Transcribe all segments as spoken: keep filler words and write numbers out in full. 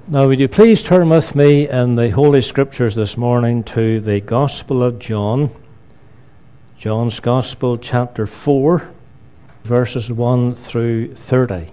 Now, would you please turn with me in the Holy Scriptures this morning to the Gospel of John, John's Gospel, chapter four, verses one through thirty.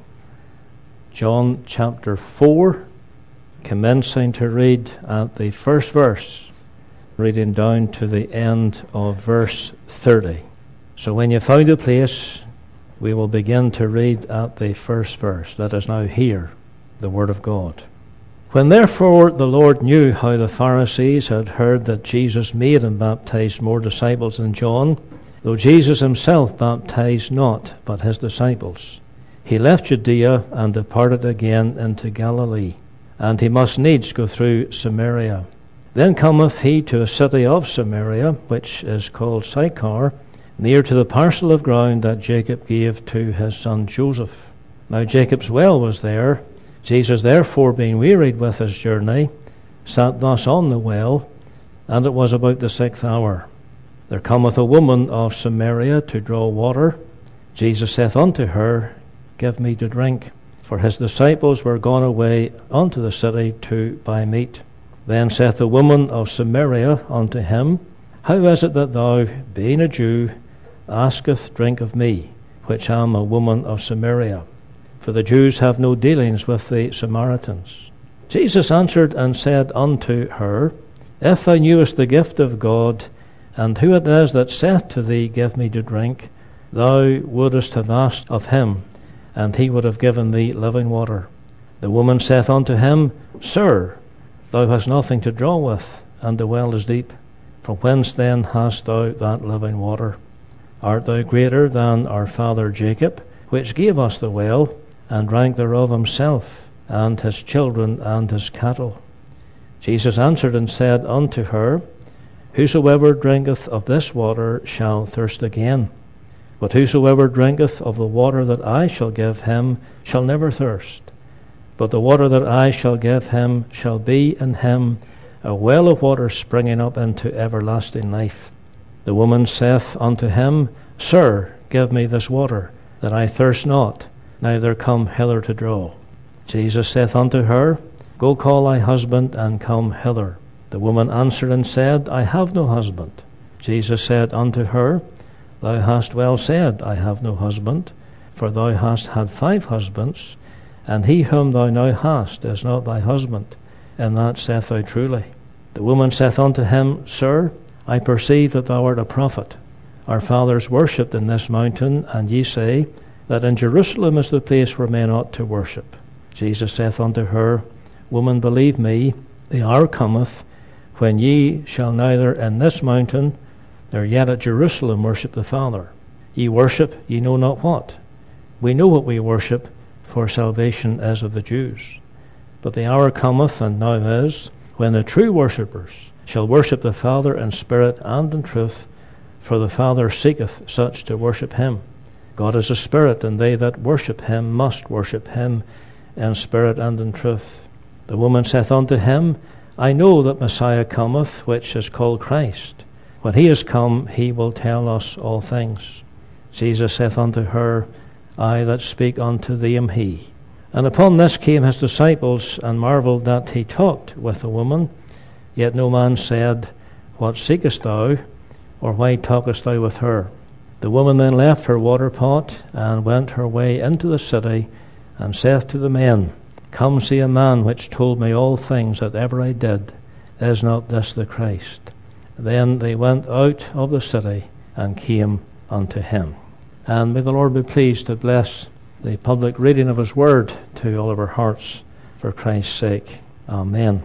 John chapter four, commencing to read at the first verse, reading down to the end of verse thirty. So when you found a place, we will begin to read at the first verse. Let us now hear the Word of God. When therefore the Lord knew how the Pharisees had heard that Jesus made and baptized more disciples than John, though Jesus himself baptized not, but his disciples, he left Judea and departed again into Galilee, and he must needs go through Samaria. Then cometh he to a city of Samaria, which is called Sychar, near to the parcel of ground that Jacob gave to his son Joseph. Now Jacob's well was there. Jesus therefore, being wearied with his journey, sat thus on the well, and it was about the sixth hour. There cometh a woman of Samaria to draw water. Jesus saith unto her, Give me to drink. For his disciples were gone away unto the city to buy meat. Then saith the woman of Samaria unto him, How is it that thou, being a Jew, asketh drink of me, which am a woman of Samaria? For the Jews have no dealings with the Samaritans. Jesus answered and said unto her, If thou knewest the gift of God, and who it is that saith to thee, Give me to drink, thou wouldest have asked of him, and he would have given thee living water. The woman saith unto him, Sir, thou hast nothing to draw with, and the well is deep. From whence then hast thou that living water? Art thou greater than our father Jacob, which gave us the well, and drank thereof himself, and his children, and his cattle? Jesus answered and said unto her, Whosoever drinketh of this water shall thirst again. But whosoever drinketh of the water that I shall give him shall never thirst. But the water that I shall give him shall be in him a well of water springing up into everlasting life. The woman saith unto him, Sir, give me this water, that I thirst not, neither come hither to draw. Jesus saith unto her, Go call thy husband, and come hither. The woman answered and said, I have no husband. Jesus said unto her, Thou hast well said, I have no husband, for thou hast had five husbands, and he whom thou now hast is not thy husband, and that saith thou truly. The woman saith unto him, Sir, I perceive that thou art a prophet. Our fathers worshipped in this mountain, and ye say that in Jerusalem is the place where men ought to worship. Jesus saith unto her, Woman, believe me, the hour cometh, when ye shall neither in this mountain, nor yet at Jerusalem worship the Father. Ye worship ye know not what. We know what we worship, for salvation is of the Jews. But the hour cometh, and now is, when the true worshippers shall worship the Father in spirit and in truth, for the Father seeketh such to worship him. God is a spirit, and they that worship him must worship him in spirit and in truth. The woman saith unto him, I know that Messiah cometh, which is called Christ. When he is come, he will tell us all things. Jesus saith unto her, I that speak unto thee am he. And upon this came his disciples, and marvelled that he talked with the woman. Yet no man said, What seekest thou? Or why talkest thou with her? The woman then left her water pot, and went her way into the city, and saith to the men, Come see a man which told me all things that ever I did. Is not this the Christ? Then they went out of the city, and came unto him. And may the Lord be pleased to bless the public reading of his word to all of our hearts, for Christ's sake. Amen.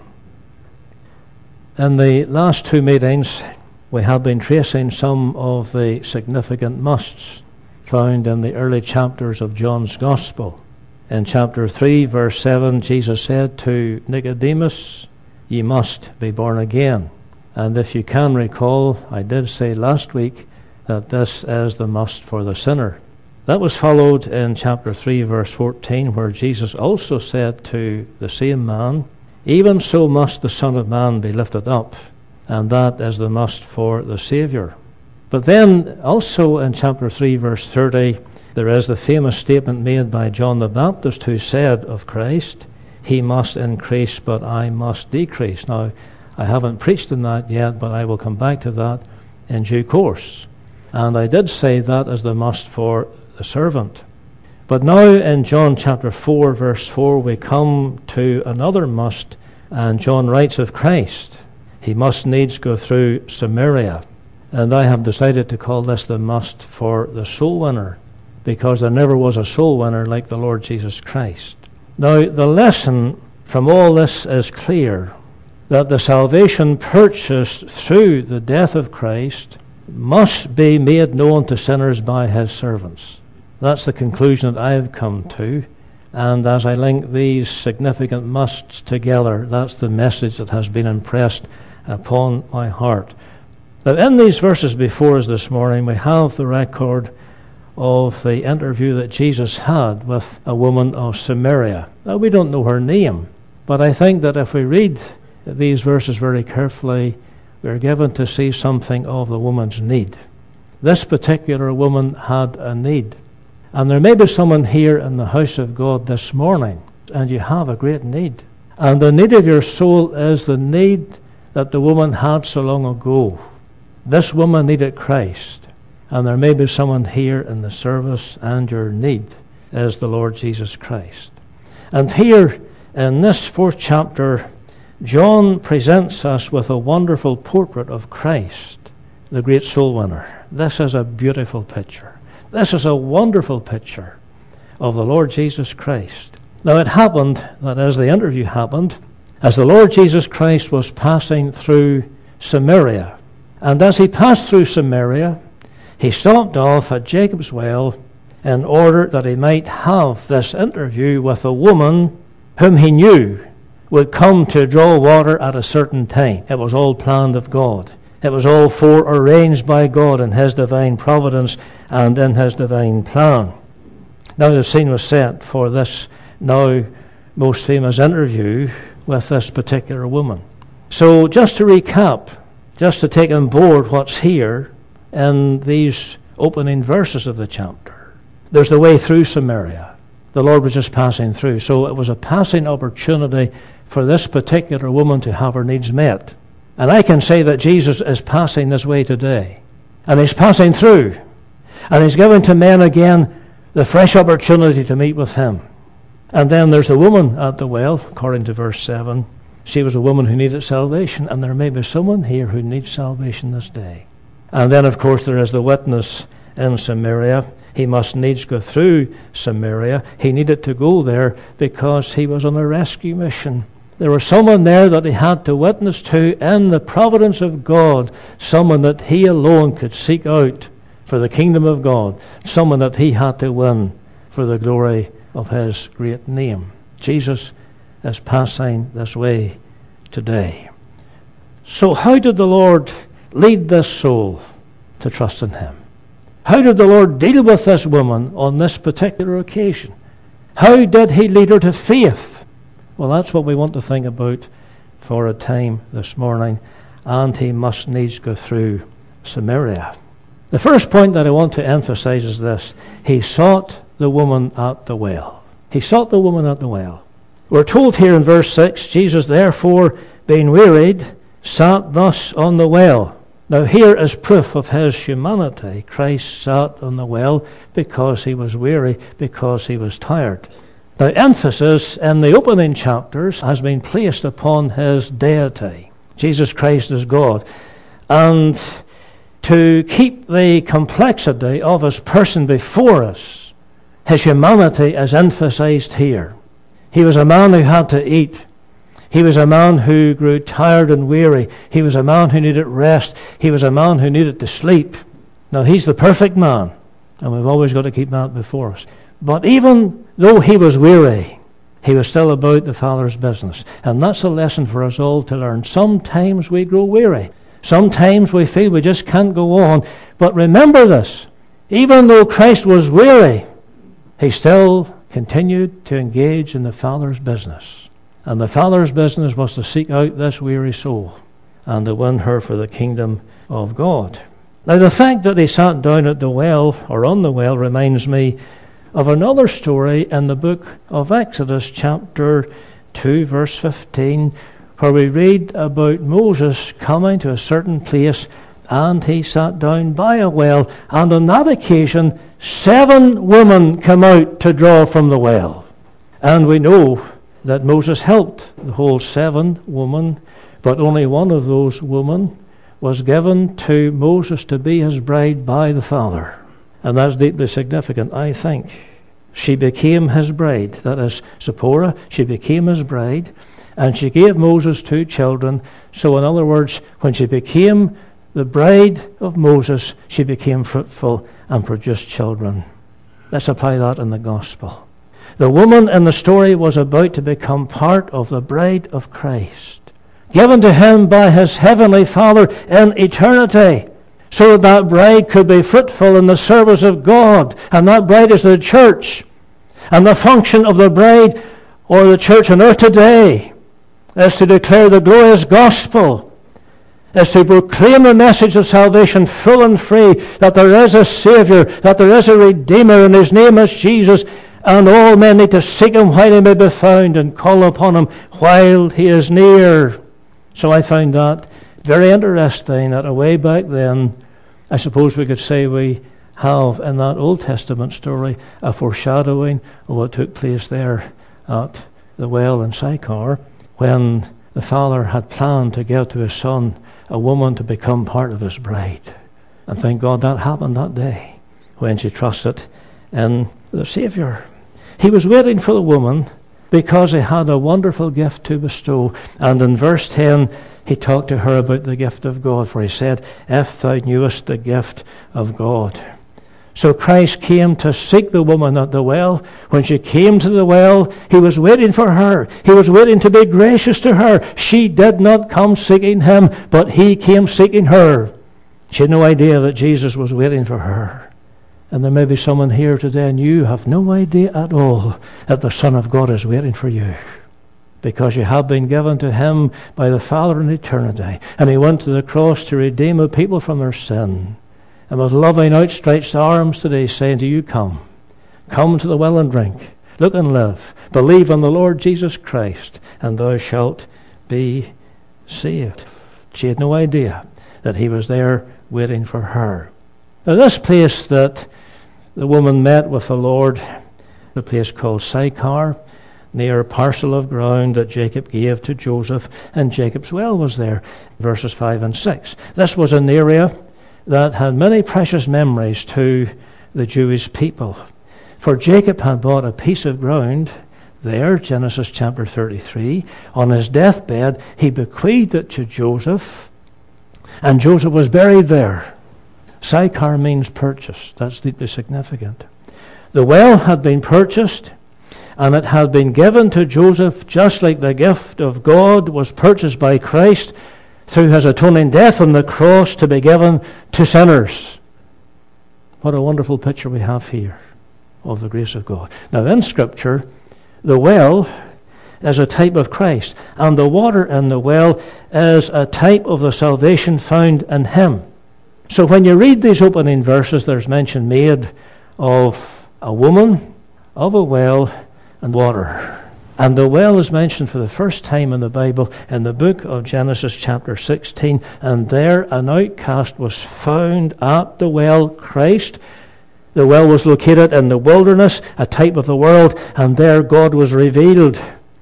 In the last two meetings, we have been tracing some of the significant musts found in the early chapters of John's Gospel. In chapter three, verse seven, Jesus said to Nicodemus, Ye must be born again. And if you can recall, I did say last week that this is the must for the sinner. That was followed in chapter three, verse fourteen, where Jesus also said to the same man, Even so must the Son of Man be lifted up. And that is the must for the Saviour. But then also in chapter three, verse thirty, there is the famous statement made by John the Baptist, who said of Christ, he must increase, but I must decrease. Now, I haven't preached on that yet, but I will come back to that in due course. And I did say that as the must for the servant. But now in John chapter four, verse four, we come to another must, and John writes of Christ. He must needs go through Samaria. And I have decided to call this the must for the soul winner, because there never was a soul winner like the Lord Jesus Christ. Now, the lesson from all this is clear, that the salvation purchased through the death of Christ must be made known to sinners by his servants. That's the conclusion that I've come to. And as I link these significant musts together, that's the message that has been impressed upon my heart. Now, in these verses before us this morning, we have the record of the interview that Jesus had with a woman of Samaria. Now, we don't know her name, but I think that if we read these verses very carefully, we're given to see something of the woman's need. This particular woman had a need. And there may be someone here in the house of God this morning, and you have a great need. And the need of your soul is the need that the woman had so long ago. This woman needed Christ. And there may be someone here in the service, and your need is the Lord Jesus Christ. And here in this fourth chapter, John presents us with a wonderful portrait of Christ, the great soul winner. This is a beautiful picture. This is a wonderful picture of the Lord Jesus Christ. Now, it happened that as the interview happened, as the Lord Jesus Christ was passing through Samaria, and as he passed through Samaria, he stopped off at Jacob's well in order that he might have this interview with a woman whom he knew would come to draw water at a certain time. It was all planned of God. It was all forearranged by God in his divine providence and in his divine plan. Now the scene was set for this now most famous interview with this particular woman. So just to recap, just to take on board what's here in these opening verses of the chapter. There's the way through Samaria. The Lord was just passing through. So it was a passing opportunity for this particular woman to have her needs met. And I can say that Jesus is passing this way today. And he's passing through. And he's given to men again the fresh opportunity to meet with him. And then there's the woman at the well, according to verse seven. She was a woman who needed salvation. And there may be someone here who needs salvation this day. And then, of course, there is the witness in Samaria. He must needs go through Samaria. He needed to go there because he was on a rescue mission. There was someone there that he had to witness to in the providence of God, someone that he alone could seek out for the kingdom of God, someone that he had to win for the glory of his great name. Jesus is passing this way today. So how did the Lord lead this soul to trust in him? How did the Lord deal with this woman on this particular occasion? How did he lead her to faith? Well, that's what we want to think about for a time this morning. And he must needs go through Samaria. The first point that I want to emphasize is this. He sought the woman at the well. He sought the woman at the well. We're told here in verse six, Jesus therefore, being wearied, sat thus on the well. Now here is proof of his humanity. Christ sat on the well because he was weary, because he was tired. Now emphasis in the opening chapters has been placed upon his deity. Jesus Christ is God. And to keep the complexity of his person before us, his humanity is emphasized here. He was a man who had to eat. He was a man who grew tired and weary. He was a man who needed rest. He was a man who needed to sleep. Now, he's the perfect man, and we've always got to keep that before us. But even though he was weary, he was still about the Father's business. And that's a lesson for us all to learn. Sometimes we grow weary. Sometimes we feel we just can't go on. But remember this. Even though Christ was weary, he still continued to engage in the Father's business. And the Father's business was to seek out this weary soul and to win her for the kingdom of God. Now, the fact that he sat down at the well, or on the well, reminds me of another story in the book of Exodus, chapter two, verse fifteen, where we read about Moses coming to a certain place, and he sat down by a well, and on that occasion seven women come out to draw from the well. And we know that Moses helped the whole seven women, but only one of those women was given to Moses to be his bride by the Father. And that's deeply significant, I think. She became his bride. That is, Zipporah, she became his bride, and she gave Moses two children. So in other words, when she became the bride of Moses, she became fruitful and produced children. Let's apply that in the gospel. The woman in the story was about to become part of the bride of Christ, given to him by his heavenly Father in eternity, so that that bride could be fruitful in the service of God. And that bride is the church. And the function of the bride or the church on earth today is to declare the glorious gospel, is to proclaim the message of salvation full and free, that there is a Savior, that there is a Redeemer, and his name is Jesus, and all men need to seek him while he may be found and call upon him while he is near. So I found that very interesting, that away back then, I suppose we could say we have in that Old Testament story a foreshadowing of what took place there at the well in Sychar, when the Father had planned to give to his Son a woman to become part of his bride. And thank God that happened that day when she trusted in the Savior. He was waiting for the woman because he had a wonderful gift to bestow. And in verse ten, he talked to her about the gift of God, for he said, "If thou knewest the gift of God." So Christ came to seek the woman at the well. When she came to the well, he was waiting for her. He was waiting to be gracious to her. She did not come seeking him, but he came seeking her. She had no idea that Jesus was waiting for her. And there may be someone here today, and you have no idea at all that the Son of God is waiting for you, because you have been given to him by the Father in eternity. And he went to the cross to redeem a people from their sin. And with loving outstretched arms today saying to you, come. Come to the well and drink. Look and live. Believe on the Lord Jesus Christ, and thou shalt be saved. She had no idea that he was there waiting for her. Now this place that the woman met with the Lord, the place called Sychar, near a parcel of ground that Jacob gave to Joseph, and Jacob's well was there, verses five and six. This was an area that had many precious memories to the Jewish people. For Jacob had bought a piece of ground there, Genesis chapter thirty-three. On his deathbed, he bequeathed it to Joseph, and Joseph was buried there. Sychar means purchase. That's deeply significant. The well had been purchased, and it had been given to Joseph just like the gift of God was purchased by Christ through his atoning death on the cross to be given to sinners. What a wonderful picture we have here of the grace of God. Now in Scripture, the well is a type of Christ, and the water in the well is a type of the salvation found in him. So when you read these opening verses, there's mention made of a woman, of a well, and water. And the well is mentioned for the first time in the Bible in the book of Genesis chapter sixteen. And there an outcast was found at the well, Christ. The well was located in the wilderness, a type of the world, and there God was revealed.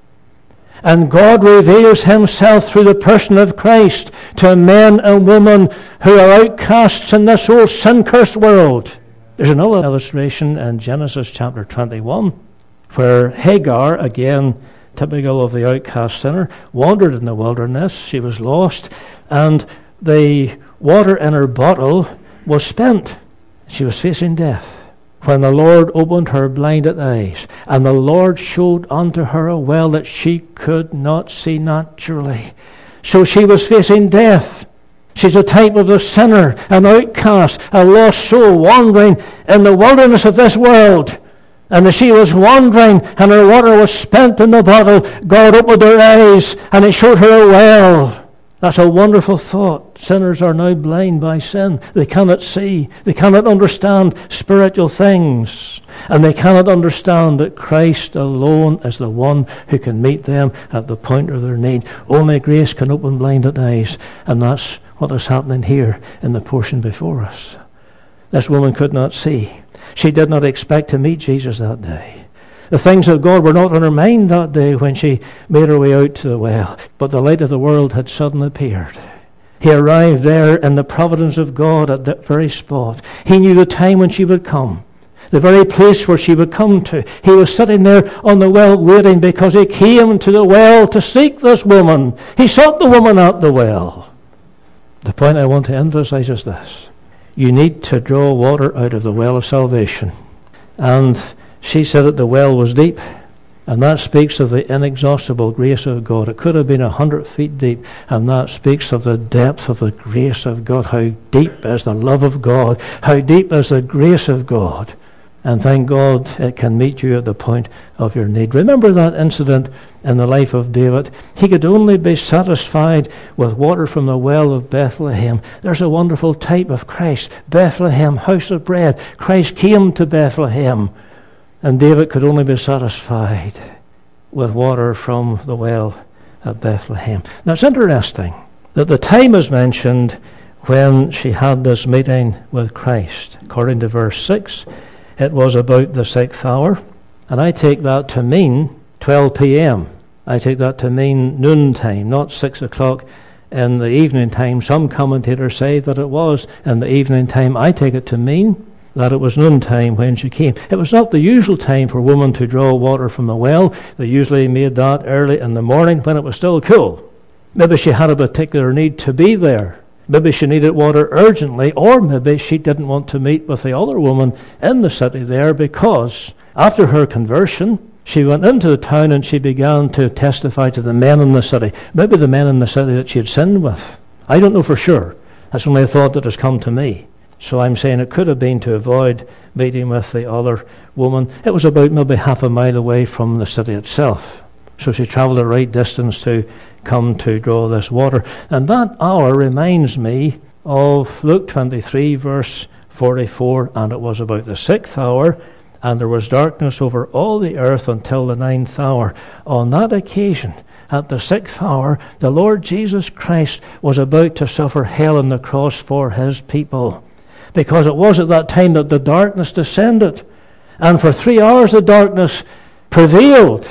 And God reveals himself through the person of Christ to men and women who are outcasts in this old sin-cursed world. There's another illustration in Genesis chapter twenty-one, where Hagar, again typical of the outcast sinner, wandered in the wilderness. She was lost, and the water in her bottle was spent. She was facing death when the Lord opened her blinded eyes, and the Lord showed unto her a well that she could not see naturally. So she was facing death. She's a type of the sinner, an outcast, a lost soul wandering in the wilderness of this world. And as she was wandering and her water was spent in the bottle, God opened her eyes and he showed her a well. That's a wonderful thought. Sinners are now blind by sin. They cannot see. They cannot understand spiritual things. And they cannot understand that Christ alone is the one who can meet them at the point of their need. Only grace can open blinded eyes. And that's what is happening here in the portion before us. This woman could not see. She did not expect to meet Jesus that day. The things of God were not on her mind that day when she made her way out to the well. But the light of the world had suddenly appeared. He arrived there in the providence of God at that very spot. He knew the time when she would come. The very place where she would come to. He was sitting there on the well waiting because he came to the well to seek this woman. He sought the woman at the well. The point I want to emphasize is this. You need to draw water out of the well of salvation. And she said that the well was deep. And that speaks of the inexhaustible grace of God. It could have been a hundred feet deep. And that speaks of the depth of the grace of God. How deep is the love of God. How deep is the grace of God. And thank God it can meet you at the point of your need. Remember that incident in the life of David. He could only be satisfied with water from the well of Bethlehem. There's a wonderful type of Christ. Bethlehem, house of bread. Christ came to Bethlehem. And David could only be satisfied with water from the well at Bethlehem. Now it's interesting that the time is mentioned when she had this meeting with Christ. According to verse six, it was about the sixth hour. And I take that to mean twelve p.m. I take that to mean noontime, not six o'clock in the evening time. Some commentators say that it was in the evening time. I take it to mean that it was noontime when she came. It was not the usual time for women to draw water from the well. They usually made that early in the morning when it was still cool. Maybe she had a particular need to be there. Maybe she needed water urgently, or maybe she didn't want to meet with the other woman in the city there because after her conversion, she went into the town and she began to testify to the men in the city. Maybe the men in the city that she had sinned with. I don't know for sure. That's only a thought that has come to me. So I'm saying it could have been to avoid meeting with the other woman. It was about maybe half a mile away from the city itself. So she travelled the right distance to come to draw this water. And that hour reminds me of Luke twenty-three, verse forty-four. And it was about the sixth hour, and there was darkness over all the earth until the ninth hour. On that occasion, at the sixth hour, the Lord Jesus Christ was about to suffer hell on the cross for his people. Because it was at that time that the darkness descended. And for three hours the darkness prevailed.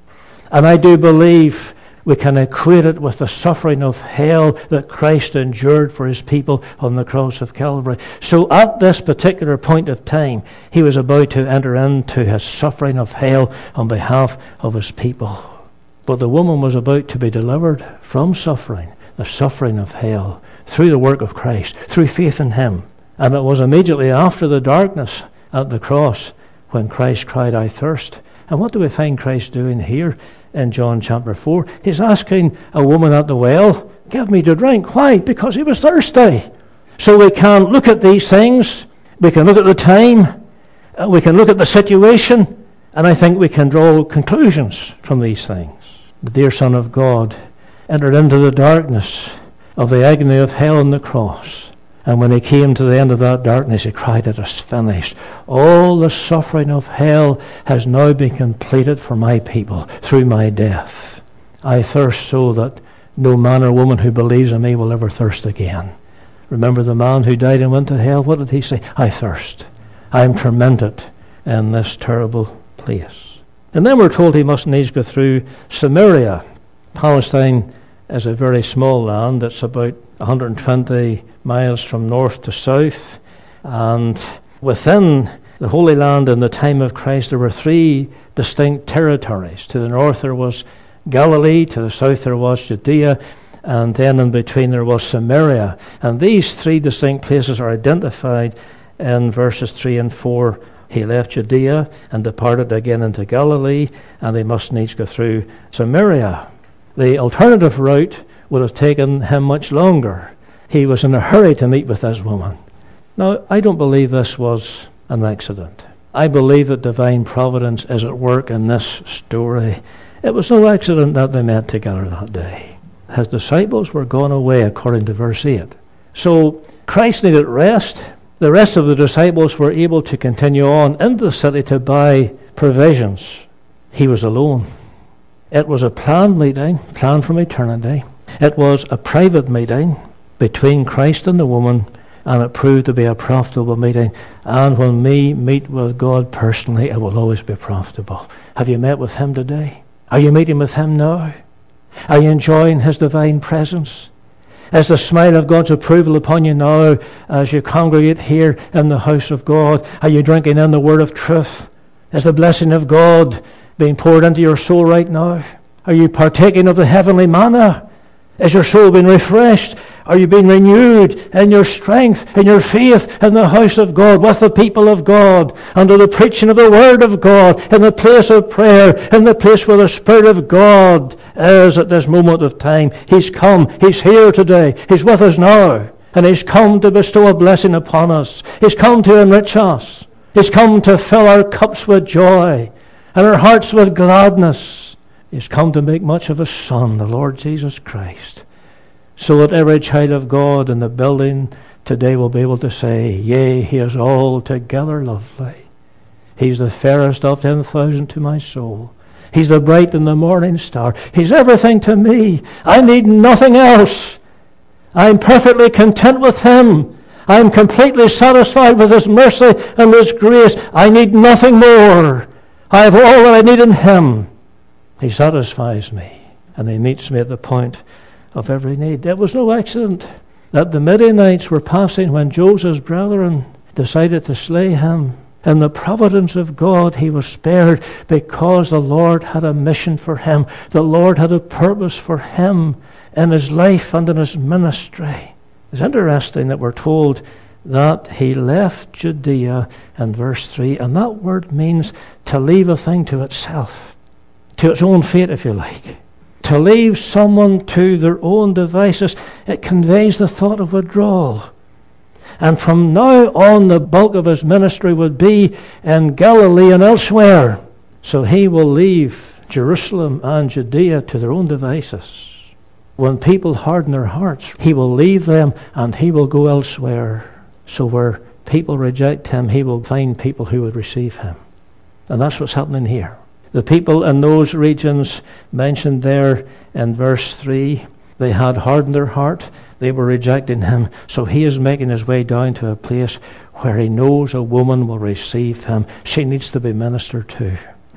And I do believe we can equate it with the suffering of hell that Christ endured for his people on the cross of Calvary. So at this particular point of time, he was about to enter into his suffering of hell on behalf of his people. But the woman was about to be delivered from suffering, the suffering of hell, through the work of Christ, through faith in him. And it was immediately after the darkness at the cross when Christ cried, I thirst. And what do we find Christ doing here in John chapter four? He's asking a woman at the well, give me to drink. Why? Because he was thirsty. So we can look at these things. We can look at the time. Uh, we can look at the situation. And I think we can draw conclusions from these things. The dear Son of God entered into the darkness of the agony of hell on the cross. And when he came to the end of that darkness, he cried, it is finished. All the suffering of hell has now been completed for my people through my death. I thirst so that no man or woman who believes in me will ever thirst again. Remember the man who died and went to hell? What did he say? I thirst. I am tormented in this terrible place. And then we're told he must needs go through Samaria. Palestine is a very small land. It's about one hundred twenty miles from north to south, and within the Holy Land in the time of Christ there were three distinct territories. To the north there was Galilee, to the south there was Judea, and then in between there was Samaria. And these three distinct places are identified in verses three and four. He left Judea and departed again into Galilee, and they must needs go through Samaria. The alternative route would have taken him much longer. He was in a hurry to meet with this woman. Now, I don't believe this was an accident. I believe that divine providence is at work in this story. It was no accident that they met together that day. His disciples were gone away, according to verse eight. So, Christ needed rest. the rest of the disciples were able to continue on into the city to buy provisions. He was alone. It was a planned meeting, planned from eternity. It was a private meeting between Christ and the woman, and it proved to be a profitable meeting. And when we meet with God personally, it will always be profitable. Have you met with Him today? Are you meeting with Him now? Are you enjoying His divine presence? Is the smile of God's approval upon you now as you congregate here in the house of God? Are you drinking in the word of truth? Is the blessing of God being poured into your soul right now? Are you partaking of the heavenly manna? Is your soul being refreshed? Are you being renewed in your strength, in your faith, in the house of God, with the people of God, under the preaching of the word of God, in the place of prayer, in the place where the Spirit of God is at this moment of time? He's come. He's here today. He's with us now. And He's come to bestow a blessing upon us. He's come to enrich us. He's come to fill our cups with joy and our hearts with gladness. He's come to make much of His Son, the Lord Jesus Christ, so that every child of God in the building today will be able to say, yea, He is altogether lovely. He's the fairest of ten thousand to my soul. He's the bright and the morning star. He's everything to me. I need nothing else. I'm perfectly content with Him. I'm completely satisfied with His mercy and His grace. I need nothing more. I have all that I need in Him. He satisfies me, and He meets me at the point of every need. It was no accident that the Midianites were passing when Joseph's brethren decided to slay him. In the providence of God, he was spared because the Lord had a mission for him. The Lord had a purpose for him in his life and in his ministry. It's interesting that we're told that he left Judea in verse three, and that word means to leave a thing to itself, to its own fate, if you like. To leave someone to their own devices, it conveys the thought of withdrawal. And from now on, the bulk of his ministry would be in Galilee and elsewhere. So he will leave Jerusalem and Judea to their own devices. When people harden their hearts, he will leave them and he will go elsewhere. So where people reject him, he will find people who would receive him. And that's what's happening here. The people in those regions mentioned there in verse three, they had hardened their heart. They were rejecting him. So he is making his way down to a place where he knows a woman will receive him. She needs to be ministered to.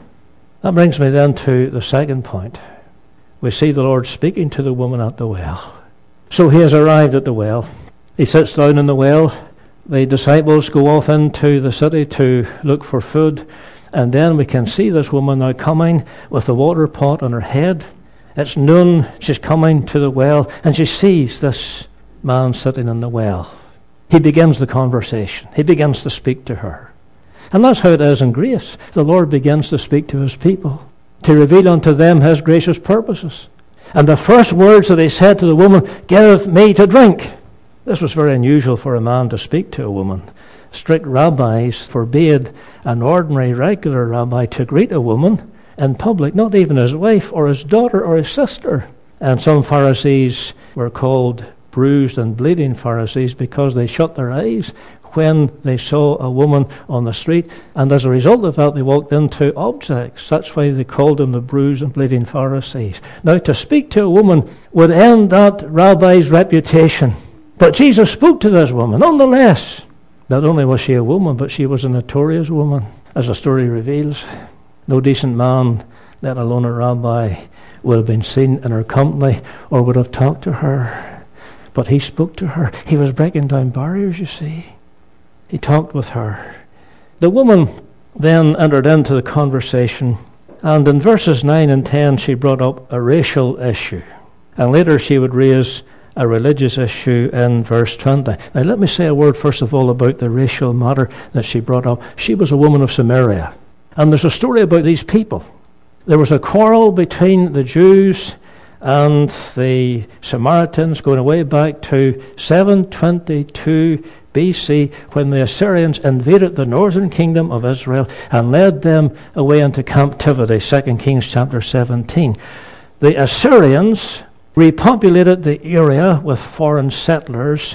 That brings me then to the second point. We see the Lord speaking to the woman at the well. So he has arrived at the well. He sits down in the well. The disciples go off into the city to look for food. And then we can see this woman now coming with a water pot on her head. It's noon, she's coming to the well, and she sees this man sitting in the well. He begins the conversation. He begins to speak to her. And that's how it is in grace. The Lord begins to speak to his people, to reveal unto them his gracious purposes. And the first words that he said to the woman, "Give me to drink." This was very unusual for a man to speak to a woman. Strict rabbis forbade an ordinary, regular rabbi to greet a woman in public, not even his wife or his daughter or his sister. And some Pharisees were called bruised and bleeding Pharisees because they shut their eyes when they saw a woman on the street, and as a result of that they walked into objects. That's why they called them the bruised and bleeding Pharisees. Now, to speak to a woman would end that rabbi's reputation. But Jesus spoke to this woman nonetheless. Not only was she a woman, but she was a notorious woman, as the story reveals. No decent man, let alone a rabbi, would have been seen in her company or would have talked to her. But he spoke to her. He was breaking down barriers, you see. He talked with her. The woman then entered into the conversation, and in verses nine and ten she brought up a racial issue. And later she would raise a religious issue in verse twenty. Now let me say a word first of all about the racial matter that she brought up. She was a woman of Samaria. And there's a story about these people. There was a quarrel between the Jews and the Samaritans going way back to seven twenty-two B C when the Assyrians invaded the northern kingdom of Israel and led them away into captivity, Second Kings chapter seventeen. The Assyrians repopulated the area with foreign settlers,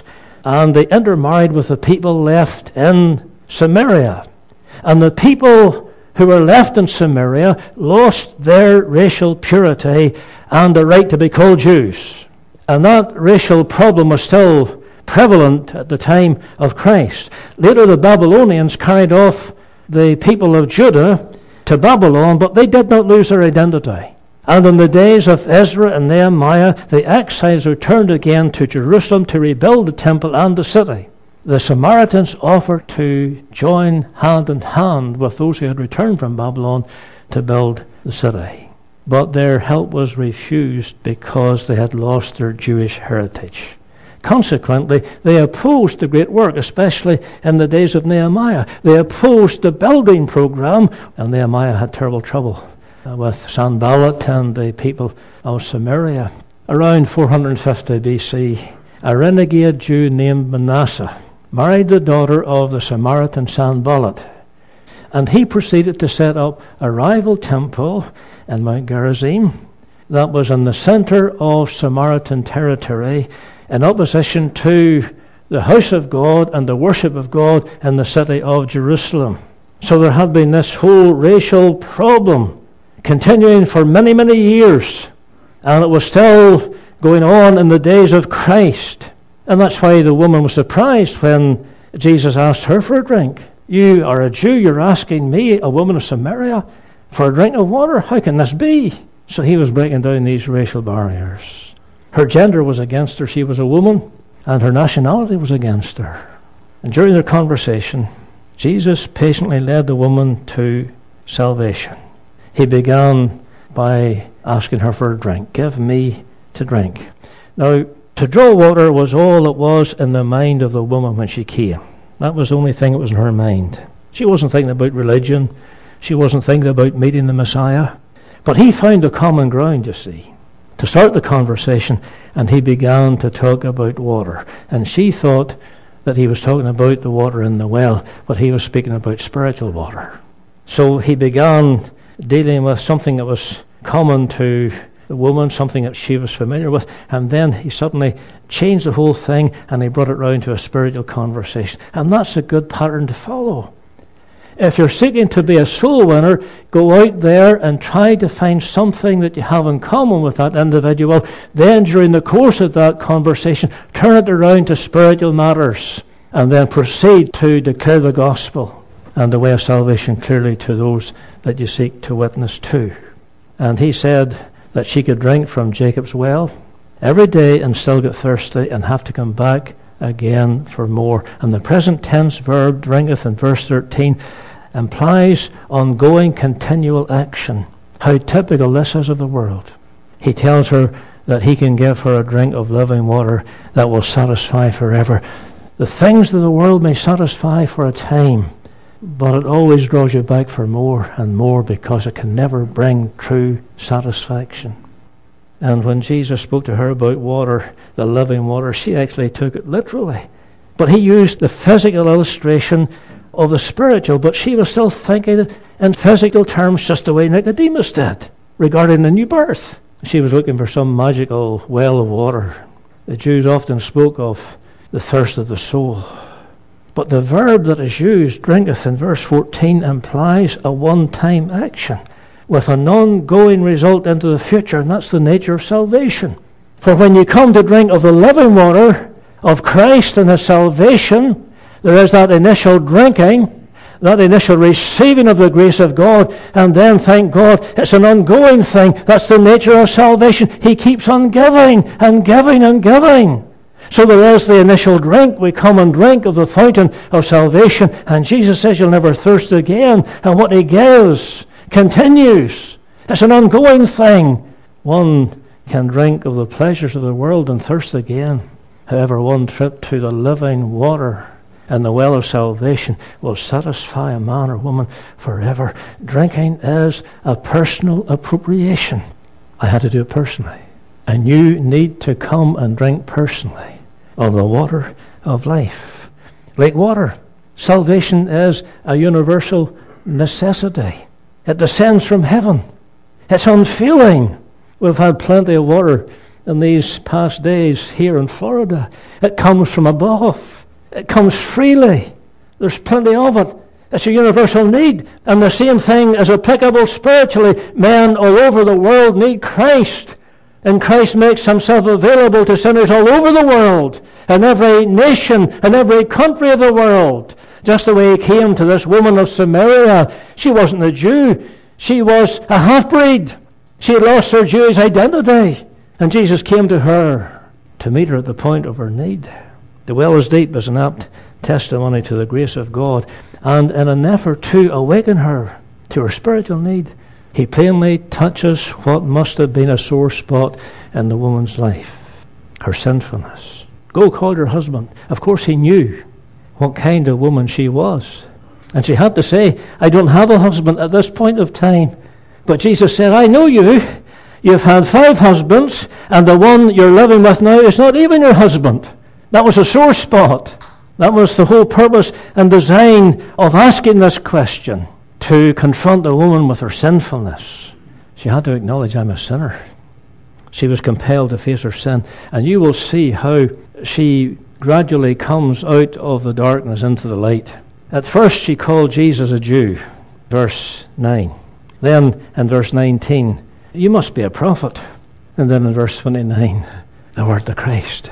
and they intermarried with the people left in Samaria. And the people who were left in Samaria lost their racial purity and the right to be called Jews. And that racial problem was still prevalent at the time of Christ. Later the Babylonians carried off the people of Judah to Babylon, but they did not lose their identity. And in the days of Ezra and Nehemiah, the exiles returned again to Jerusalem to rebuild the temple and the city. The Samaritans offered to join hand in hand with those who had returned from Babylon to build the city. But their help was refused because they had lost their Jewish heritage. Consequently, they opposed the great work, especially in the days of Nehemiah. They opposed the building program, and Nehemiah had terrible trouble with Sanballat and the people of Samaria. Around four hundred fifty B C, a renegade Jew named Manasseh married the daughter of the Samaritan Sanballat, and he proceeded to set up a rival temple in Mount Gerizim that was in the center of Samaritan territory, in opposition to the house of God and the worship of God in the city of Jerusalem. So there had been this whole racial problem continuing for many, many years, and it was still going on in the days of Christ. And that's why the woman was surprised when Jesus asked her for a drink. You are a Jew, you're asking me, a woman of Samaria, for a drink of water? How can this be? So he was breaking down these racial barriers. Her gender was against her. She was a woman, and her nationality was against her. And during their conversation, Jesus patiently led the woman to salvation. He began by asking her for a drink. Give me to drink. Now, to draw water was all it was in the mind of the woman when she came. That was the only thing that was in her mind. She wasn't thinking about religion. She wasn't thinking about meeting the Messiah. But he found a common ground, you see, to start the conversation, and he began to talk about water. And she thought that he was talking about the water in the well, but he was speaking about spiritual water. So he began dealing with something that was common to the woman, something that she was familiar with, and then he suddenly changed the whole thing and he brought it round to a spiritual conversation. And that's a good pattern to follow. If you're seeking to be a soul winner, go out there and try to find something that you have in common with that individual. Then during the course of that conversation, turn it around to spiritual matters, and then proceed to declare the gospel and the way of salvation clearly to those that you seek to witness to. And he said that she could drink from Jacob's well every day and still get thirsty and have to come back again for more. And the present tense verb, drinketh, in verse thirteen, implies ongoing, continual action. How typical this is of the world. He tells her that he can give her a drink of living water that will satisfy forever. The things of the world may satisfy for a time, but it always draws you back for more and more, because it can never bring true satisfaction. And when Jesus spoke to her about water, the living water, she actually took it literally. But he used the physical illustration of the spiritual, but she was still thinking in physical terms, just the way Nicodemus did regarding the new birth. She was looking for some magical well of water. The Jews often spoke of the thirst of the soul. But the verb that is used, drinketh, in verse fourteen, implies a one-time action with an ongoing result into the future, and that's the nature of salvation. For when you come to drink of the living water of Christ and His salvation, there is that initial drinking, that initial receiving of the grace of God, and then, thank God, it's an ongoing thing. That's the nature of salvation. He keeps on giving and giving and giving. So there is the initial drink. We come and drink of the fountain of salvation, and Jesus says you'll never thirst again. And what He gives continues. It's an ongoing thing. One can drink of the pleasures of the world and thirst again. However, one trip to the living water and the well of salvation will satisfy a man or woman forever. Drinking is a personal appropriation. I had to do it personally. And you need to come and drink personally of the water of life. Like water, salvation is a universal necessity. It descends from heaven. It's unfailing. We've had plenty of water in these past days here in Florida. It comes from above. It comes freely. There's plenty of it. It's a universal need. And the same thing is applicable spiritually. Men all over the world need Christ. And Christ makes himself available to sinners all over the world, in every nation, in every country of the world. Just the way he came to this woman of Samaria. She wasn't a Jew. She was a half-breed. She had lost her Jewish identity. And Jesus came to her to meet her at the point of her need. The well is deep is an apt testimony to the grace of God. And in an effort to awaken her to her spiritual need, he plainly touches what must have been a sore spot in the woman's life, her sinfulness. Go call your husband. Of course he knew what kind of woman she was. And she had to say, I don't have a husband at this point of time. But Jesus said, I know you. You've had five husbands, and the one you're living with now is not even your husband. That was a sore spot. That was the whole purpose and design of asking this question, to confront a woman with her sinfulness. She had to acknowledge, I'm a sinner. She was compelled to face her sin. And you will see how she gradually comes out of the darkness into the light. At first she called Jesus a Jew, verse nine. Then in verse nineteen, you must be a prophet. And then in verse twenty-nine, thou art the Christ.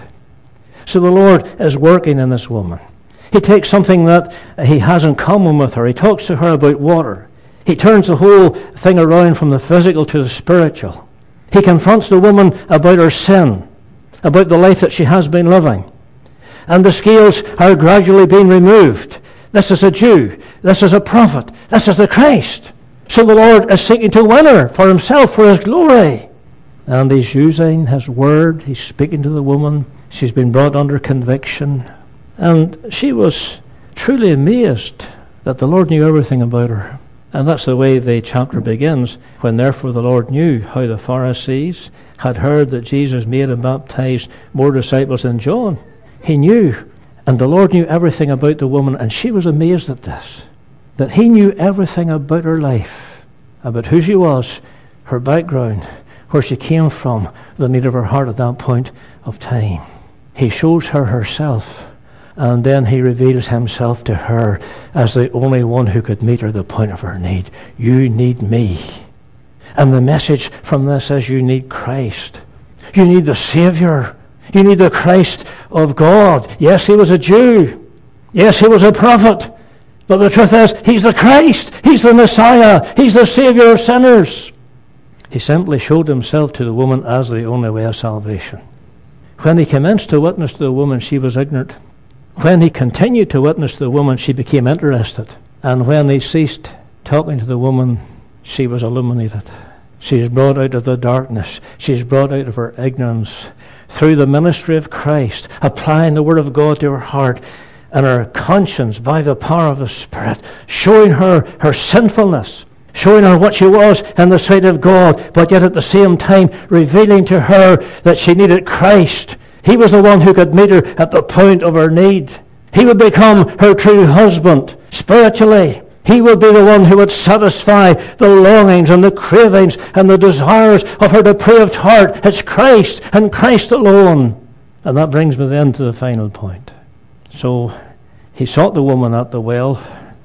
So the Lord is working in this woman. He takes something that he has in common with her. He talks to her about water. He turns the whole thing around from the physical to the spiritual. He confronts the woman about her sin, about the life that she has been living. And the scales are gradually being removed. This is a Jew. This is a prophet. This is the Christ. So the Lord is seeking to win her for himself, for his glory. And he's using his word. He's speaking to the woman. She's been brought under conviction. And she was truly amazed that the Lord knew everything about her. And that's the way the chapter begins. When therefore the Lord knew how the Pharisees had heard that Jesus made and baptized more disciples than John. He knew. And the Lord knew everything about the woman. And she was amazed at this. That he knew everything about her life. About who she was, her background, where she came from, the need of her heart at that point of time. He shows her herself. And then he reveals himself to her as the only one who could meet her at the point of her need. You need me. And the message from this is you need Christ. You need the Savior. You need the Christ of God. Yes, he was a Jew. Yes, he was a prophet. But the truth is, he's the Christ. He's the Messiah. He's the Savior of sinners. He simply showed himself to the woman as the only way of salvation. When he commenced to witness to the woman, she was ignorant. When he continued to witness to the woman, she became interested. And when he ceased talking to the woman, she was illuminated. She is brought out of the darkness. She is brought out of her ignorance through the ministry of Christ, applying the Word of God to her heart and her conscience by the power of the Spirit, showing her her sinfulness, showing her what she was in the sight of God, but yet at the same time revealing to her that she needed Christ. He was the one who could meet her at the point of her need. He would become her true husband spiritually. He would be the one who would satisfy the longings and the cravings and the desires of her depraved heart. It's Christ and Christ alone. And that brings me then to the final point. So he sought the woman at the well.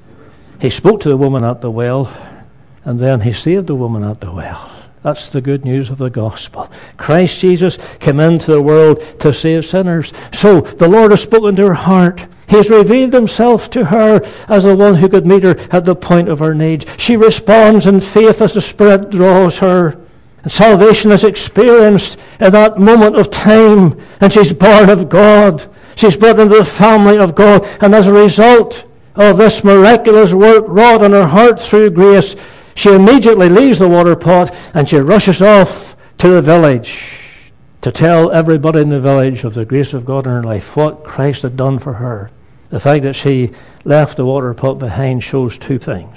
He spoke to the woman at the well. And then he saved the woman at the well. That's the good news of the gospel. Christ Jesus came into the world to save sinners. So the Lord has spoken to her heart. He has revealed himself to her as the one who could meet her at the point of her need. She responds in faith as the Spirit draws her. And salvation is experienced in that moment of time. And she's born of God. She's brought into the family of God. And as a result of this miraculous work wrought in her heart through grace, she immediately leaves the water pot and she rushes off to the village to tell everybody in the village of the grace of God in her life, what Christ had done for her. The fact that she left the water pot behind shows two things.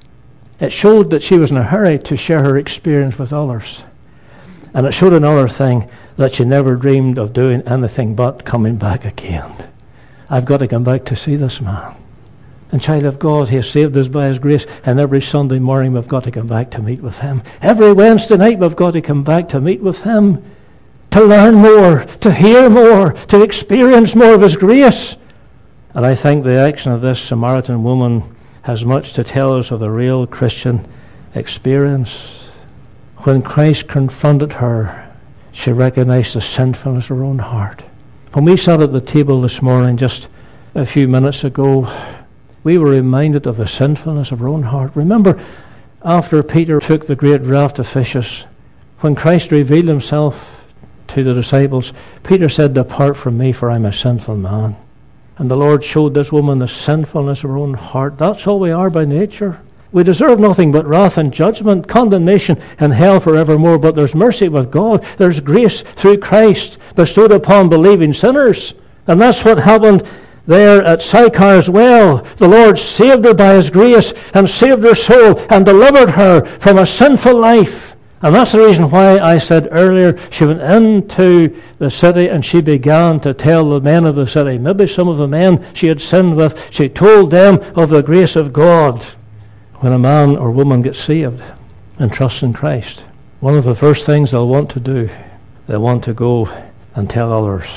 It showed that she was in a hurry to share her experience with others. And it showed another thing, that she never dreamed of doing anything but coming back again. I've got to come back to see this man. And child of God, he has saved us by his grace. And every Sunday morning we've got to come back to meet with him. Every Wednesday night we've got to come back to meet with him. to learn more, to hear more, to experience more of his grace. And I think the action of this Samaritan woman has much to tell us of the real Christian experience. When Christ confronted her, she recognized the sinfulness of her own heart. When we sat at the table this morning, just a few minutes ago, we were reminded of the sinfulness of our own heart. Remember, after Peter took the great draught of fishes, when Christ revealed himself to the disciples, Peter said, "Depart from me, for I'm a sinful man." And the Lord showed this woman the sinfulness of her own heart. That's all we are by nature. We deserve nothing but wrath and judgment, condemnation and hell forevermore. But there's mercy with God. There's grace through Christ bestowed upon believing sinners. And that's what happened there at Sychar's well. The Lord saved her by his grace and saved her soul and delivered her from a sinful life. And that's the reason why I said earlier, she went into the city and she began to tell the men of the city, maybe some of the men she had sinned with, she told them of the grace of God. When a man or woman gets saved and trusts in Christ, one of the first things they'll want to do, they'll want to go and tell others.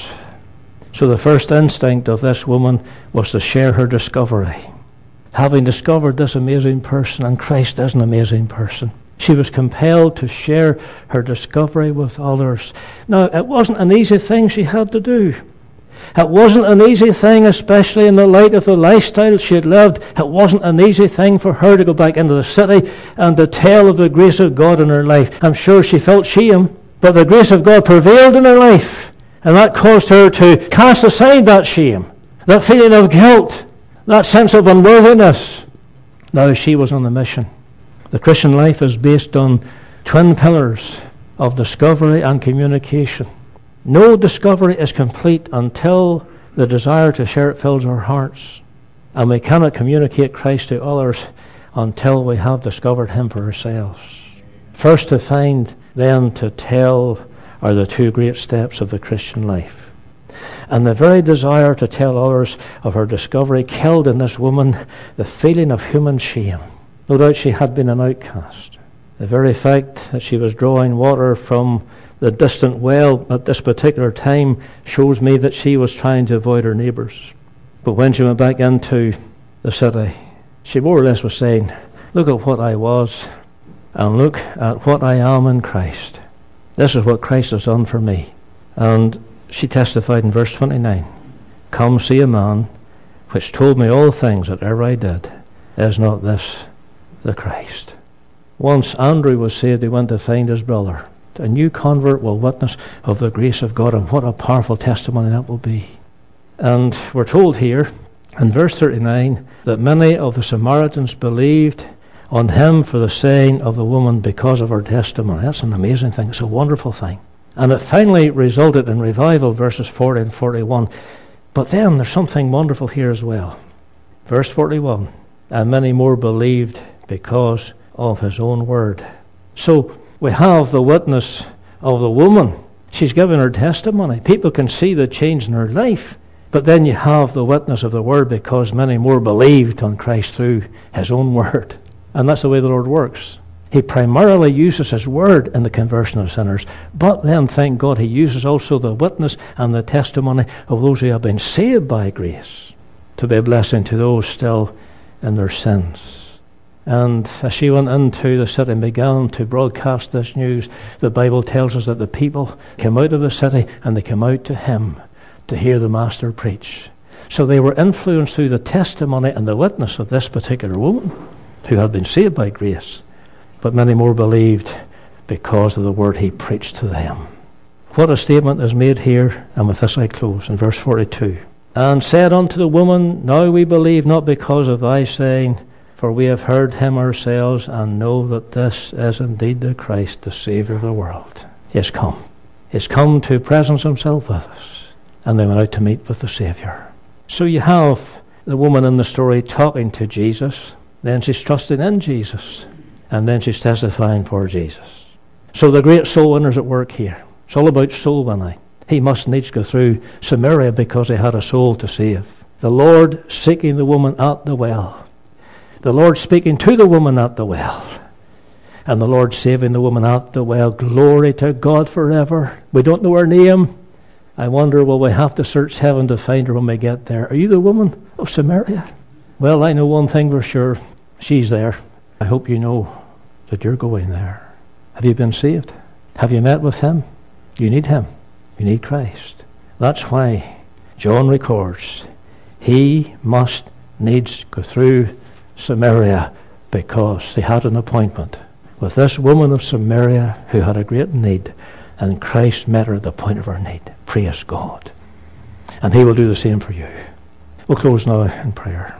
So the first instinct of this woman was to share her discovery. Having discovered this amazing person, and Christ is an amazing person, she was compelled to share her discovery with others. Now, it wasn't an easy thing she had to do. It wasn't an easy thing, especially in the light of the lifestyle she had lived. It wasn't an easy thing for her to go back into the city and to tell of the grace of God in her life. I'm sure she felt shame, but the grace of God prevailed in her life, and that caused her to cast aside that shame, that feeling of guilt, that sense of unworthiness. Now she was on a mission. The Christian life is based on twin pillars of discovery and communication. No discovery is complete until the desire to share it fills our hearts. And we cannot communicate Christ to others until we have discovered him for ourselves. First to find, then to tell, are the two great steps of the Christian life. And the very desire to tell others of her discovery killed in this woman the feeling of human shame. No doubt she had been an outcast. The very fact that she was drawing water from the distant well at this particular time shows me that she was trying to avoid her neighbours. But when she went back into the city, she more or less was saying, look at what I was, and look at what I am in Christ. This is what Christ has done for me. And she testified in verse twenty-nine, come see a man which told me all things that ever I did. Is not this the Christ? Once Andrew was saved, he went to find his brother. A new convert will witness of the grace of God, and what a powerful testimony that will be. And we're told here in verse thirty-nine that many of the Samaritans believed on him for the saying of the woman because of her testimony. That's an amazing thing. It's a wonderful thing. And it finally resulted in revival, verses forty and forty-one. But then there's something wonderful here as well. Verse forty-one, and many more believed because of his own word. So we have the witness of the woman. She's given her testimony. People can see the change in her life. But then you have the witness of the word because many more believed on Christ through his own word. And that's the way the Lord works. He primarily uses his word in the conversion of sinners. But then, thank God, he uses also the witness and the testimony of those who have been saved by grace to be a blessing to those still in their sins. And as she went into the city and began to broadcast this news, the Bible tells us that the people came out of the city and they came out to him to hear the Master preach. So they were influenced through the testimony and the witness of this particular woman who had been saved by grace. But many more believed because of the word he preached to them. What a statement is made here, and with this I close, in verse forty-two. And said unto the woman, now we believe not because of thy saying, for we have heard him ourselves, and know that this is indeed the Christ, the Saviour of the world. He has come. He has come to presence himself with us. And they went out to meet with the Saviour. So you have the woman in the story talking to Jesus. Then she's trusting in Jesus. And then she's testifying for Jesus. So the great soul winner's at work here. It's all about soul winning. He must needs go through Samaria because he had a soul to save. The Lord seeking the woman at the well. The Lord speaking to the woman at the well. and the Lord saving the woman at the well. Glory to God forever. We don't know her name. I wonder, will we have to search heaven to find her when we get there? Are you the woman of Samaria? Well, I know one thing for sure. She's there. I hope you know that you're going there. Have you been saved? Have you met with him? You need him. You need Christ. That's why John records he must needs go through Samaria, because he had an appointment with this woman of Samaria who had a great need, and Christ met her at the point of her need. Praise God. And he will do the same for you. We'll close now in prayer.